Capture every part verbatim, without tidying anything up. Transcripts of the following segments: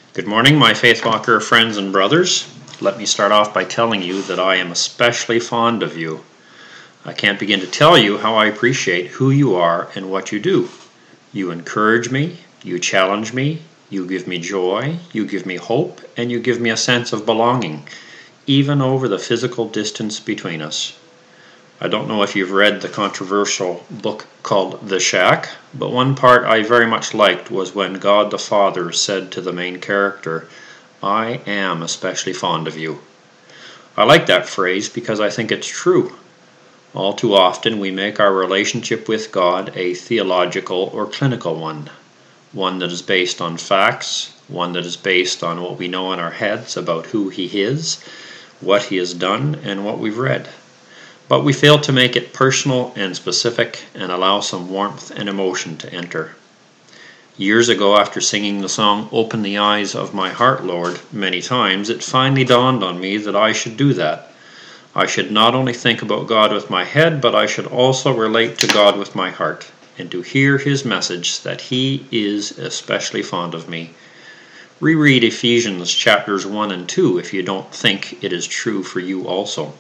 Good morning, my Faithwalker friends and brothers. Let me start off by telling you that I am especially fond of you. I can't begin to tell you how I appreciate who you are and what you do. You encourage me, you challenge me, you give me joy, you give me hope, and you give me a sense of belonging, even over the physical distance between us. I don't know if you've read the controversial book called The Shack, but one part I very much liked was when God the Father said to the main character, "I am especially fond of you." I like that phrase because I think it's true. All too often we make our relationship with God a theological or clinical one, one that is based on facts, one that is based on what we know in our heads about who He is, what He has done, and what we've read. But we fail to make it personal and specific and allow some warmth and emotion to enter. Years ago, after singing the song "Open the Eyes of My Heart, Lord," many times, it finally dawned on me that I should do that. I should not only think about God with my head, but I should also relate to God with my heart, and to hear His message that He is especially fond of me. Reread Ephesians chapters one and two if you don't think it is true for you also.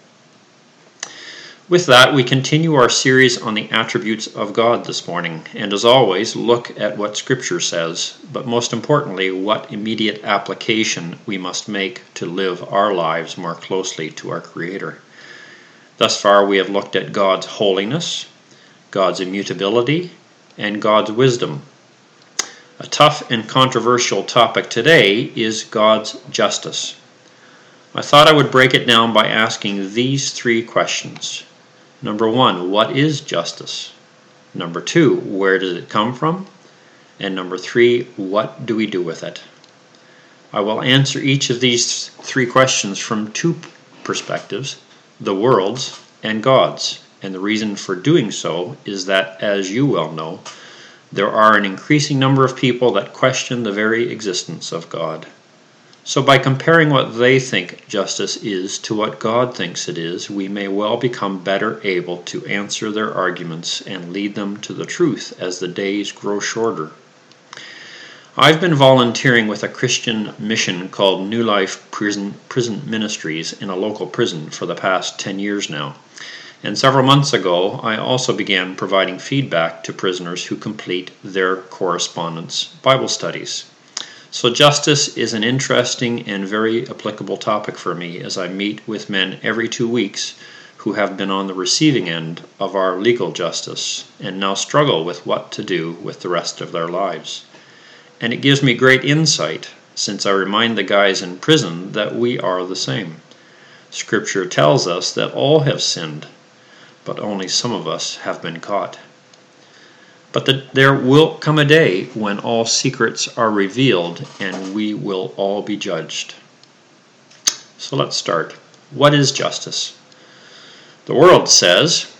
With that, we continue our series on the attributes of God this morning, and as always, look at what Scripture says, but most importantly, what immediate application we must make to live our lives more closely to our Creator. Thus far, we have looked at God's holiness, God's immutability, and God's wisdom. A tough and controversial topic today is God's justice. I thought I would break it down by asking these three questions. Number one, what is justice? Number two, where does it come from? And number three, what do we do with it? I will answer each of these three questions from two perspectives, the world's and God's. And the reason for doing so is that, as you well know, there are an increasing number of people that question the very existence of God. So by comparing what they think justice is to what God thinks it is, we may well become better able to answer their arguments and lead them to the truth as the days grow shorter. I've been volunteering with a Christian mission called New Life Prison, Prison Ministries in a local prison for the past ten years now. And several months ago, I also began providing feedback to prisoners who complete their correspondence Bible studies. So justice is an interesting and very applicable topic for me as I meet with men every two weeks who have been on the receiving end of our legal justice and now struggle with what to do with the rest of their lives. And it gives me great insight since I remind the guys in prison that we are the same. Scripture tells us that all have sinned, but only some of us have been caught. But that there will come a day when all secrets are revealed and we will all be judged. So let's start. What is justice? The world says,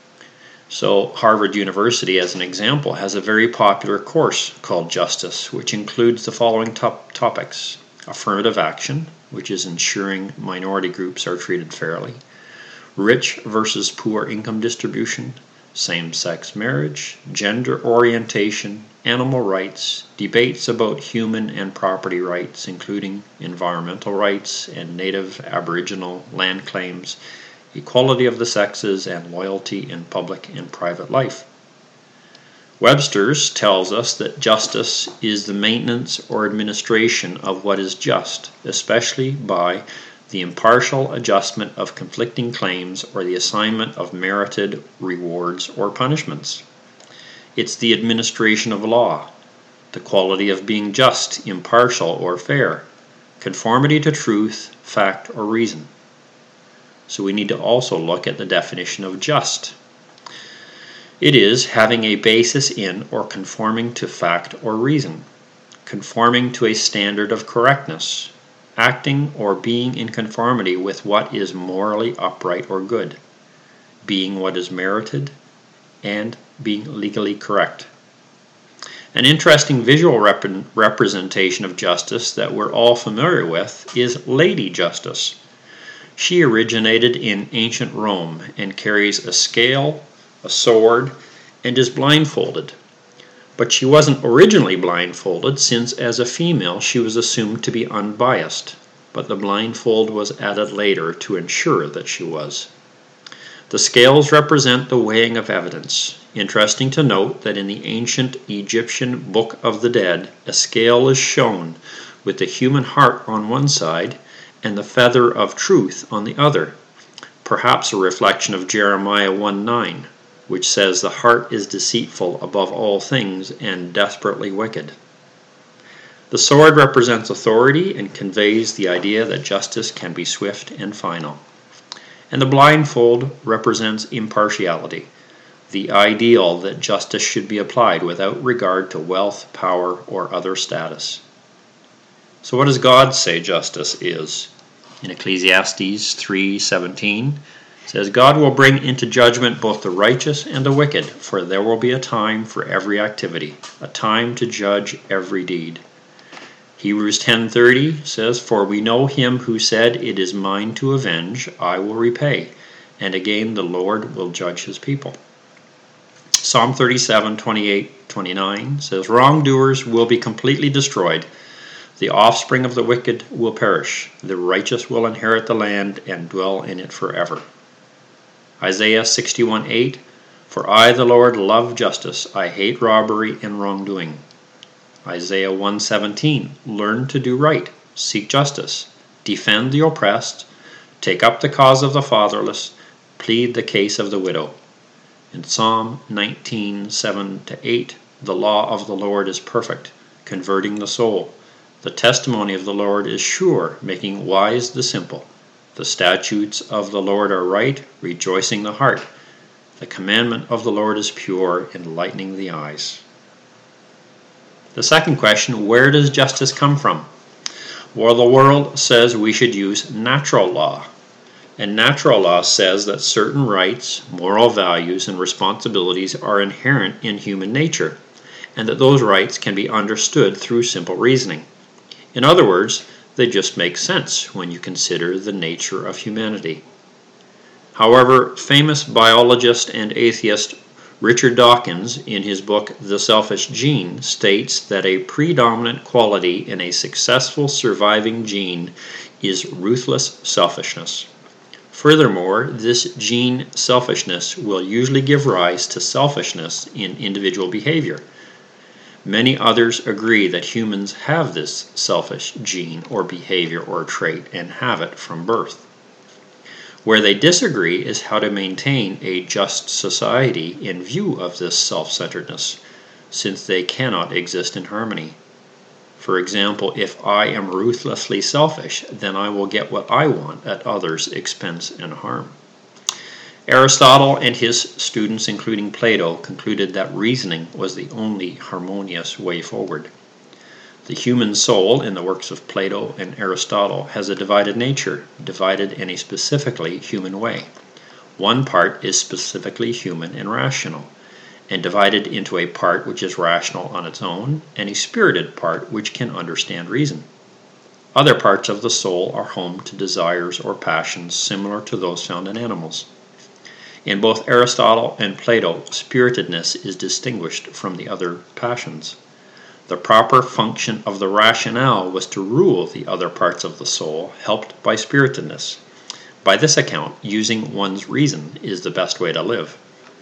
so Harvard University, as an example, has a very popular course called Justice, which includes the following top topics: affirmative action, which is ensuring minority groups are treated fairly; rich versus poor income distribution; same-sex marriage; gender orientation; animal rights; debates about human and property rights, including environmental rights and native aboriginal land claims; equality of the sexes; and loyalty in public and private life. Webster's tells us that justice is the maintenance or administration of what is just, especially by the impartial adjustment of conflicting claims or the assignment of merited rewards or punishments. It's the administration of law, the quality of being just, impartial, or fair, conformity to truth, fact, or reason. So we need to also look at the definition of just. It is having a basis in or conforming to fact or reason, conforming to a standard of correctness, acting or being in conformity with what is morally upright or good, being what is merited, and being legally correct. An interesting visual rep representation of justice that we're all familiar with is Lady Justice. She originated in ancient Rome and carries a scale, a sword, and is blindfolded. But she wasn't originally blindfolded, since as a female she was assumed to be unbiased, but the blindfold was added later to ensure that she was. The scales represent the weighing of evidence. Interesting to note that in the ancient Egyptian Book of the Dead, a scale is shown with the human heart on one side and the feather of truth on the other, perhaps a reflection of Jeremiah one nine, which says the heart is deceitful above all things and desperately wicked. The sword represents authority and conveys the idea that justice can be swift and final. And the blindfold represents impartiality, the ideal that justice should be applied without regard to wealth, power, or other status. So what does God say justice is? In Ecclesiastes three seventeen, it says, God will bring into judgment both the righteous and the wicked, for there will be a time for every activity, a time to judge every deed. Hebrews ten thirty says, For we know him who said, It is mine to avenge, I will repay. And again the Lord will judge his people. Psalm thirty-seven twenty-eight twenty-nine says, Wrongdoers will be completely destroyed. The offspring of the wicked will perish. The righteous will inherit the land and dwell in it forever. Isaiah sixty-one eight, For I, the Lord, love justice. I hate robbery and wrongdoing. Isaiah one seventeen, Learn to do right, seek justice, defend the oppressed, take up the cause of the fatherless, plead the case of the widow. In Psalm nineteen seven to eight, The law of the Lord is perfect, converting the soul. The testimony of the Lord is sure, making wise the simple. The statutes of the Lord are right, rejoicing the heart. The commandment of the Lord is pure, enlightening the eyes. The second question, where does justice come from? Well, the world says we should use natural law. And natural law says that certain rights, moral values, and responsibilities are inherent in human nature, and that those rights can be understood through simple reasoning. In other words, they just make sense when you consider the nature of humanity. However, famous biologist and atheist Richard Dawkins, in his book The Selfish Gene, states that a predominant quality in a successful surviving gene is ruthless selfishness. Furthermore, this gene selfishness will usually give rise to selfishness in individual behavior. Many others agree that humans have this selfish gene or behavior or trait and have it from birth. Where they disagree is how to maintain a just society in view of this self-centeredness, since they cannot exist in harmony. For example, if I am ruthlessly selfish, then I will get what I want at others' expense and harm. Aristotle and his students, including Plato, concluded that reasoning was the only harmonious way forward. The human soul, in the works of Plato and Aristotle, has a divided nature, divided in a specifically human way. One part is specifically human and rational, and divided into a part which is rational on its own, and a spirited part which can understand reason. Other parts of the soul are home to desires or passions similar to those found in animals. In both Aristotle and Plato, spiritedness is distinguished from the other passions. The proper function of the rationale was to rule the other parts of the soul, helped by spiritedness. By this account, using one's reason is the best way to live.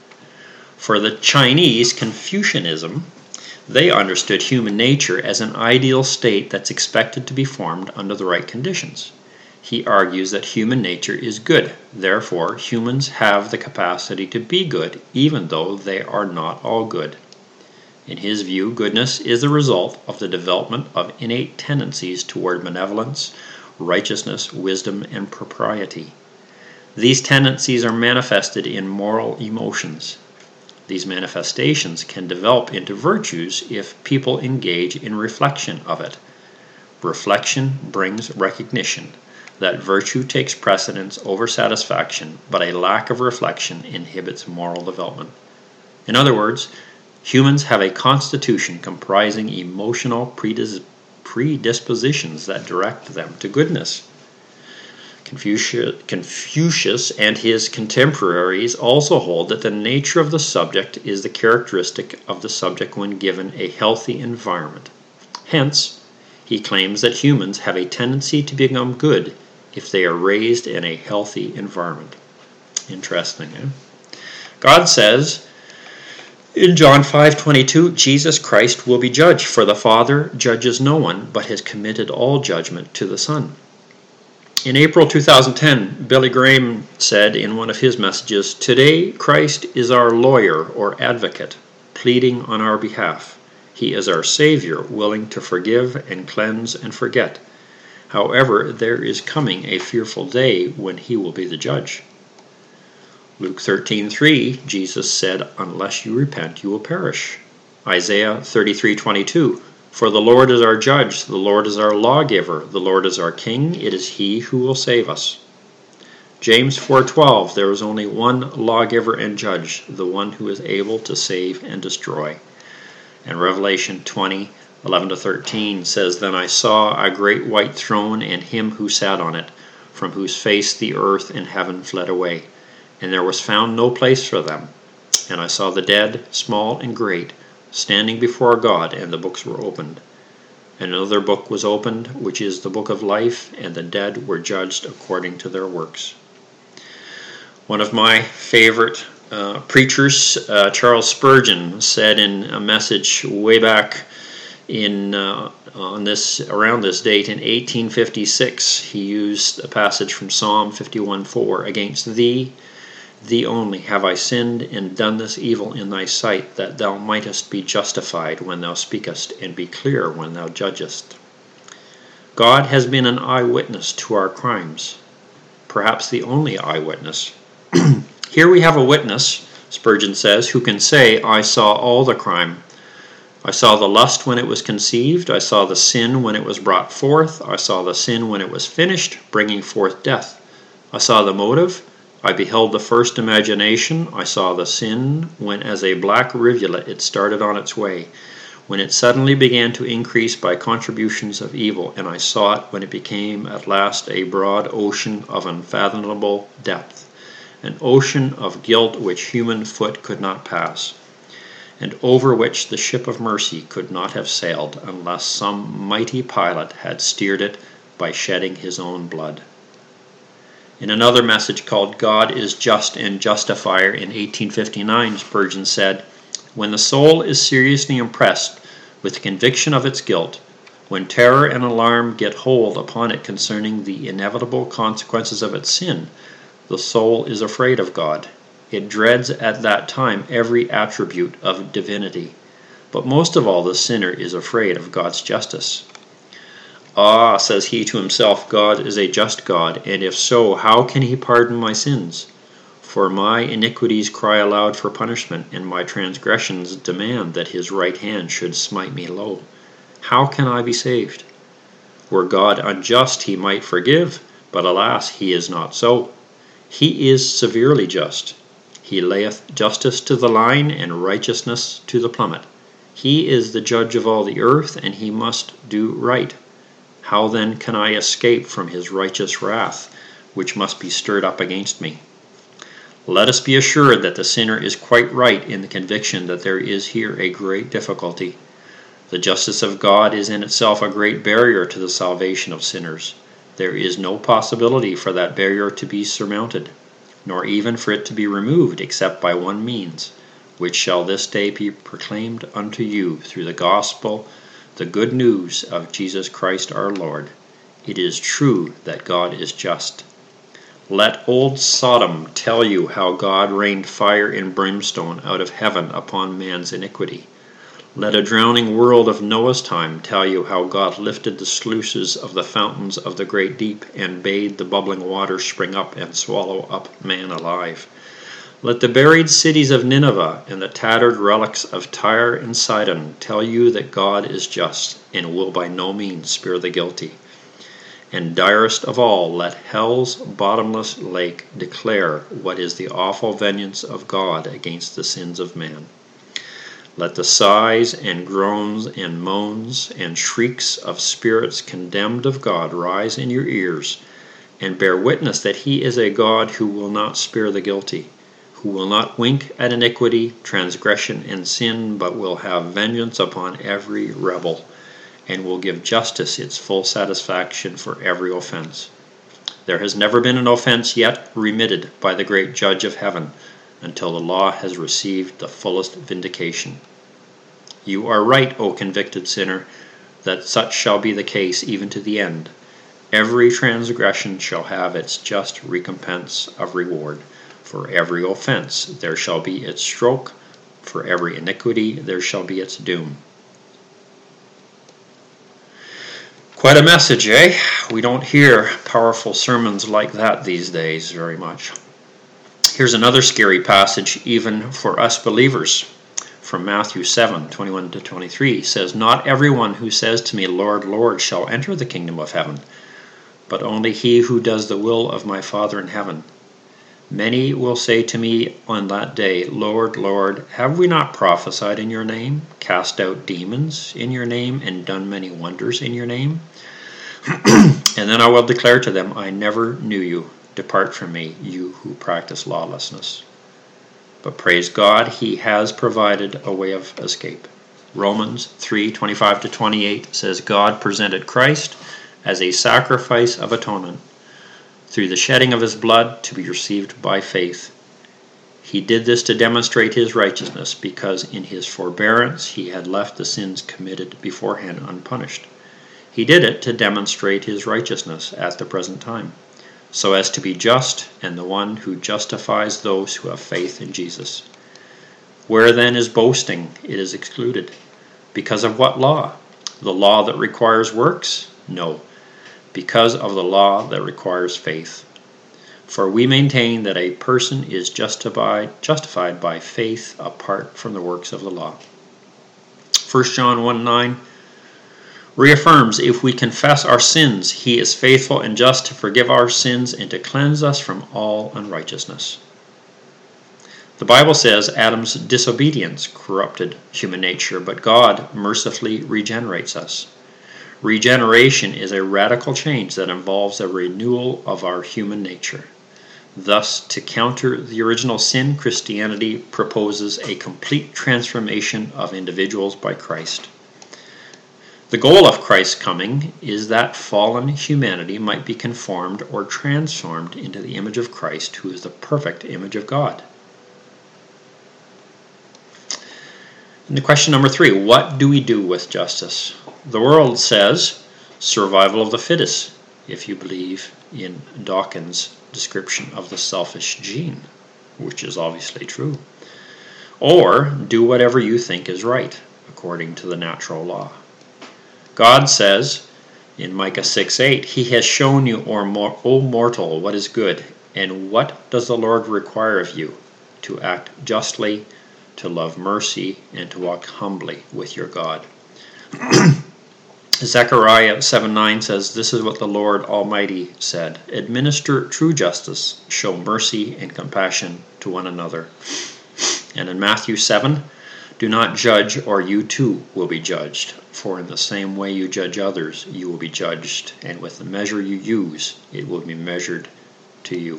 For the Chinese, Confucianism, they understood human nature as an ideal state that's expected to be formed under the right conditions. He argues that human nature is good, therefore humans have the capacity to be good, even though they are not all good. In his view, goodness is the result of the development of innate tendencies toward benevolence, righteousness, wisdom, and propriety. These tendencies are manifested in moral emotions. These manifestations can develop into virtues if people engage in reflection of it. Reflection brings recognition that virtue takes precedence over satisfaction, but a lack of reflection inhibits moral development. In other words, humans have a constitution comprising emotional predis- predispositions that direct them to goodness. Confucius, Confucius and his contemporaries also hold that the nature of the subject is the characteristic of the subject when given a healthy environment. Hence, he claims that humans have a tendency to become good if they are raised in a healthy environment. Interesting, eh? God says in John five twenty-two, Jesus Christ will be judged, for the Father judges no one, but has committed all judgment to the Son. In April two thousand ten, Billy Graham said in one of his messages, "Today Christ is our lawyer or advocate, pleading on our behalf. He is our Savior, willing to forgive and cleanse and forget. However, there is coming a fearful day when he will be the judge." Luke thirteen three, Jesus said, "Unless you repent, you will perish." Isaiah thirty-three twenty-two, "For the Lord is our judge, the Lord is our lawgiver, the Lord is our king, it is he who will save us." James four twelve, "There is only one lawgiver and judge, the one who is able to save and destroy." And Revelation twenty eleven to thirteen says, "Then I saw a great white throne and him who sat on it, from whose face the earth and heaven fled away, and there was found no place for them. And I saw the dead, small and great, standing before God, and the books were opened. And another book was opened, which is the book of life, and the dead were judged according to their works." One of my favorite uh, preachers, uh, Charles Spurgeon, said in a message way back in uh, on this around this date in eighteen fifty-six, he used a passage from Psalm fifty-one four, "Against thee, thee only, have I sinned and done this evil in thy sight, that thou mightest be justified when thou speakest, and be clear when thou judgest." God has been an eyewitness to our crimes, perhaps the only eyewitness. Here we have a witness, Spurgeon says, who can say, "I saw all the crime. I saw the lust when it was conceived. I saw the sin when it was brought forth. I saw the sin when it was finished, bringing forth death. I saw the motive. I beheld the first imagination. I saw the sin when as a black rivulet it started on its way, when it suddenly began to increase by contributions of evil, and I saw it when it became at last a broad ocean of unfathomable depth, an ocean of guilt which human foot could not pass, and over which the ship of mercy could not have sailed unless some mighty pilot had steered it by shedding his own blood." In another message called "God is Just and Justifier" in eighteen fifty-nine, Spurgeon said, "When the soul is seriously impressed with the conviction of its guilt, when terror and alarm get hold upon it concerning the inevitable consequences of its sin, the soul is afraid of God. It dreads at that time every attribute of divinity. But most of all, the sinner is afraid of God's justice. 'Ah,' says he to himself, 'God is a just God, and if so, how can he pardon my sins? For my iniquities cry aloud for punishment, and my transgressions demand that his right hand should smite me low. How can I be saved? Were God unjust, he might forgive, but alas, he is not so. He is severely just. He layeth justice to the line, and righteousness to the plummet. He is the judge of all the earth, and he must do right. How then can I escape from his righteous wrath, which must be stirred up against me?' Let us be assured that the sinner is quite right in the conviction that there is here a great difficulty. The justice of God is in itself a great barrier to the salvation of sinners. There is no possibility for that barrier to be surmounted, nor even for it to be removed, except by one means, which shall this day be proclaimed unto you through the gospel, the good news of Jesus Christ our Lord. It is true that God is just. Let old Sodom tell you how God rained fire and brimstone out of heaven upon man's iniquity. Let a drowning world of Noah's time tell you how God lifted the sluices of the fountains of the great deep and bade the bubbling waters spring up and swallow up man alive. Let the buried cities of Nineveh and the tattered relics of Tyre and Sidon tell you that God is just and will by no means spare the guilty. And direst of all, let hell's bottomless lake declare what is the awful vengeance of God against the sins of man. Let the sighs and groans and moans and shrieks of spirits condemned of God rise in your ears and bear witness that he is a God who will not spare the guilty, who will not wink at iniquity, transgression, and sin, but will have vengeance upon every rebel, and will give justice its full satisfaction for every offense. There has never been an offense yet remitted by the great Judge of heaven, until the law has received the fullest vindication. You are right, O convicted sinner, that such shall be the case even to the end. Every transgression shall have its just recompense of reward. For every offense there shall be its stroke, for every iniquity there shall be its doom. Quite a message, eh? We don't hear powerful sermons like that these days very much. Here's another scary passage even for us believers. From Matthew seven, twenty-one to twenty-three, says, "Not everyone who says to me, Lord, Lord, shall enter the kingdom of heaven, but only he who does the will of my Father in heaven. Many will say to me on that day, Lord, Lord, have we not prophesied in your name, cast out demons in your name, and done many wonders in your name? And then I will declare to them, I never knew you. Depart from me, you who practice lawlessness." But praise God, he has provided a way of escape. Romans three, twenty-five to twenty-eight says, "God presented Christ as a sacrifice of atonement, through the shedding of his blood, to be received by faith. He did this to demonstrate his righteousness, because in his forbearance he had left the sins committed beforehand unpunished. He did it to demonstrate his righteousness at the present time, so as to be just and the one who justifies those who have faith in Jesus. Where then is boasting? It is excluded. Because of what law? The law that requires works? No, because of the law that requires faith. For we maintain that a person is justified, justified by faith apart from the works of the law." First John one nine reaffirms, "If we confess our sins, he is faithful and just to forgive our sins and to cleanse us from all unrighteousness." The Bible says Adam's disobedience corrupted human nature, but God mercifully regenerates us. Regeneration is a radical change that involves a renewal of our human nature. Thus, to counter the original sin, Christianity proposes a complete transformation of individuals by Christ. The goal of Christ's coming is that fallen humanity might be conformed or transformed into the image of Christ, who is the perfect image of God. And the question number three, what do we do with justice? The world says survival of the fittest, if you believe in Dawkins' description of the selfish gene, which is obviously true. Or do whatever you think is right, according to the natural law. God says in Micah six eight, "He has shown you, O mortal, what is good, and what does the Lord require of you? To act justly, to love mercy, and to walk humbly with your God." Zechariah seven nine says, "This is what the Lord Almighty said, administer true justice, show mercy and compassion to one another." And in Matthew seven, "Do not judge, or you too will be judged. For in the same way you judge others, you will be judged, and with the measure you use, it will be measured to you."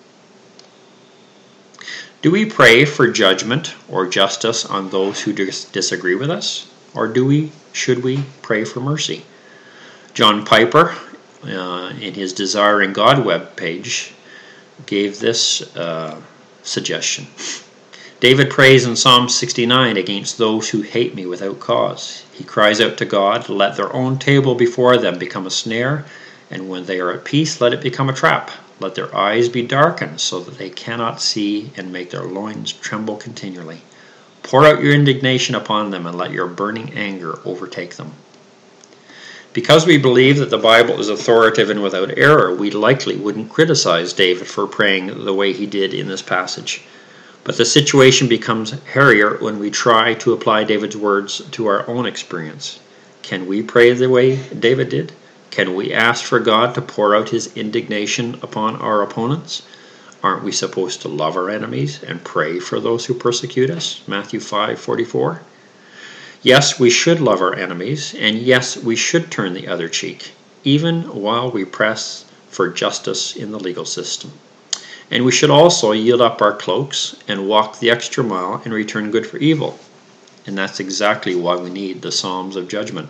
Do we pray for judgment or justice on those who dis- disagree with us? Or do we, should we pray for mercy? John Piper, uh, in his Desiring God webpage, gave this uh, suggestion. David prays in Psalm sixty-nine against those who hate me without cause. He cries out to God, "Let their own table before them become a snare, and when they are at peace, let it become a trap. Let their eyes be darkened so that they cannot see, and make their loins tremble continually. Pour out your indignation upon them, and let your burning anger overtake them." Because we believe that the Bible is authoritative and without error, we likely wouldn't criticize David for praying the way he did in this passage. But the situation becomes hairier when we try to apply David's words to our own experience. Can we pray the way David did? Can we ask for God to pour out his indignation upon our opponents? Aren't we supposed to love our enemies and pray for those who persecute us? Matthew five forty-four. Yes, we should love our enemies, and yes, we should turn the other cheek, even while we press for justice in the legal system. And we should also yield up our cloaks and walk the extra mile and return good for evil. And that's exactly why we need the Psalms of Judgment.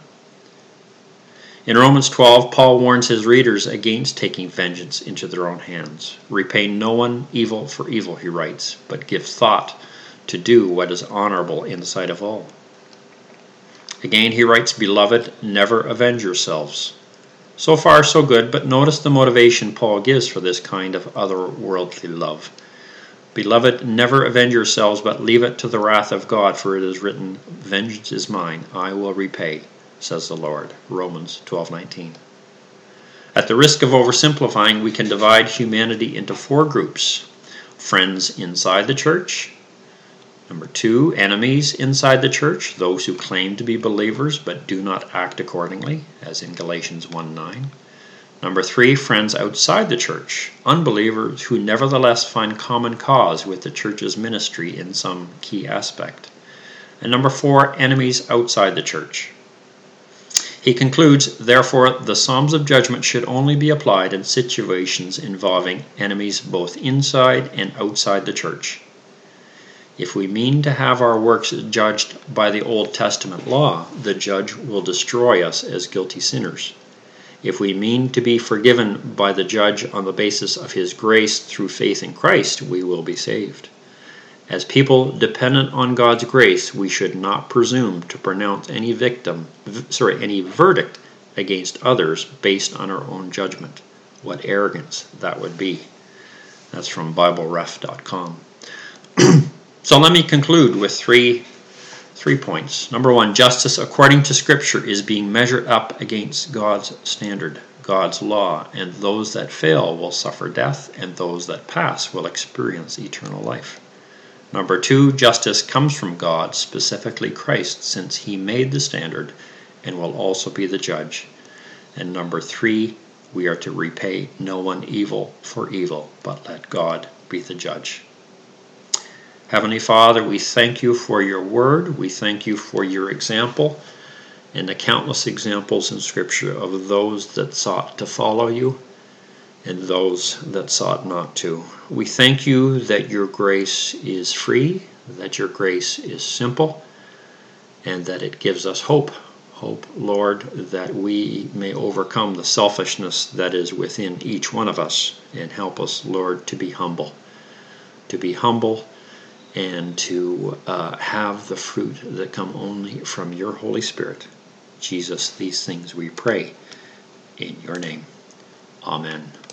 In Romans twelve, Paul warns his readers against taking vengeance into their own hands. Repay no one evil for evil, he writes, but give thought to do what is honorable in the sight of all. Again, he writes, Beloved, never avenge yourselves. So far, so good, but notice the motivation Paul gives for this kind of otherworldly love. Beloved, never avenge yourselves, but leave it to the wrath of God, for it is written, Vengeance is mine, I will repay, says the Lord. Romans twelve nineteen. At the risk of oversimplifying, we can divide humanity into four groups. Friends inside the church. Number two, enemies inside the church, those who claim to be believers but do not act accordingly, as in Galatians one nine. Number three, friends outside the church, unbelievers who nevertheless find common cause with the church's ministry in some key aspect. And number four, enemies outside the church. He concludes, therefore, the Psalms of Judgment should only be applied in situations involving enemies both inside and outside the church. If we mean to have our works judged by the Old Testament law, the judge will destroy us as guilty sinners. If we mean to be forgiven by the judge on the basis of his grace through faith in Christ, we will be saved. As people dependent on God's grace, we should not presume to pronounce any victim, sorry, any verdict against others based on our own judgment. What arrogance that would be. That's from Bible Ref dot com. So let me conclude with three, three points. Number one, justice according to Scripture is being measured up against God's standard, God's law, and those that fail will suffer death, and those that pass will experience eternal life. Number two, justice comes from God, specifically Christ, since he made the standard and will also be the judge. And number three, we are to repay no one evil for evil, but let God be the judge. Heavenly Father, we thank you for your word. We thank you for your example and the countless examples in Scripture of those that sought to follow you and those that sought not to. We thank you that your grace is free, that your grace is simple, and that it gives us hope. Hope, Lord, that we may overcome the selfishness that is within each one of us, and help us, Lord, to be humble. To be humble and to uh, have the fruit that come only from your Holy Spirit. Jesus, these things we pray in your name. Amen.